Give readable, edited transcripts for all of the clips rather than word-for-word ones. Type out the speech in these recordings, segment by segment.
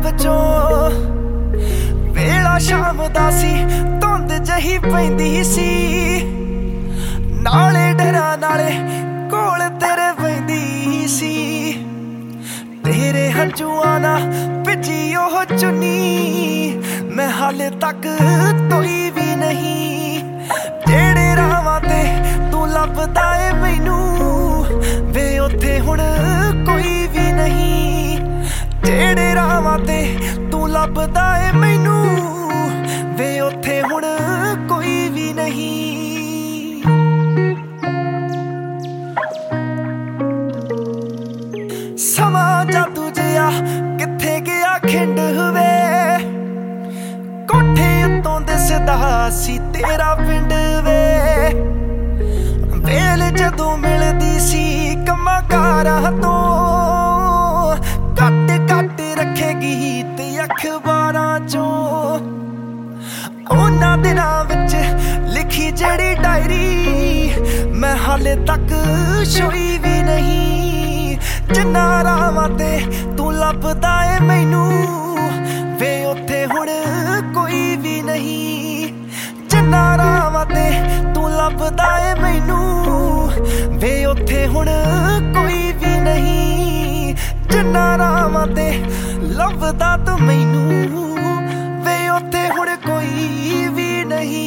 चों वेला शाम दा सी धुंद जही पैंदी सी नाले डरा नाले कोल तेरे पैंदी सी तेरे हंझुआं ना भिजी ओह चुन्नी मैं हाले तक धोई भी नहीं जेड़े रावां ते तू लभदा ए मैनू वे उत्थे हुण कोई भी नहीं जेड़े रावां ते तू लभदा ए मैनू वे उत्थे हुण कोई भी नहीं समा जादू जिया किथे गया खिंड हुए कोठे उत्तों दिसदा सी तेरा पिंड वे वेल जदों मिलदी सी कम्मां कारां तो कट कट रखेगी ते अखबारां चों उन्हां दिनां विच लिखी जेड़ी डायरी मैं हाले तक छोई भी नहीं जिन्ना रावां ते तू लभदा ए मैनू वे उत्थे हुण कोई भी नहीं जिन्ना रावां ते तू लभदा ए मैनू वे उत्थे हुण कोई भी नहीं जिन्ना रावां ते लभदा तू मैनू वे उत्थे हुण कोई भी नहीं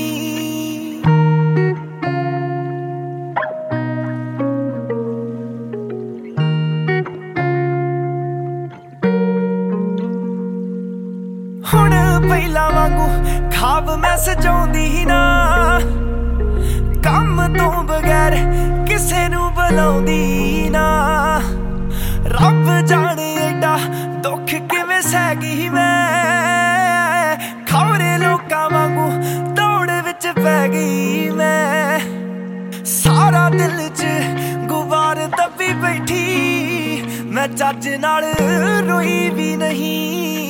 हुण पहिला वांगू खाब मैं सजाउंदी ना काम तो बगैर किसे नू बुलाउंदी ना रब जाने एडा दुख किवें सह गई मैं खबरे लोकां वांगू दौड़ विच पै गई मैं सारा दिल च गुबार दबी बैठी मैं चज नाल रोई भी नहीं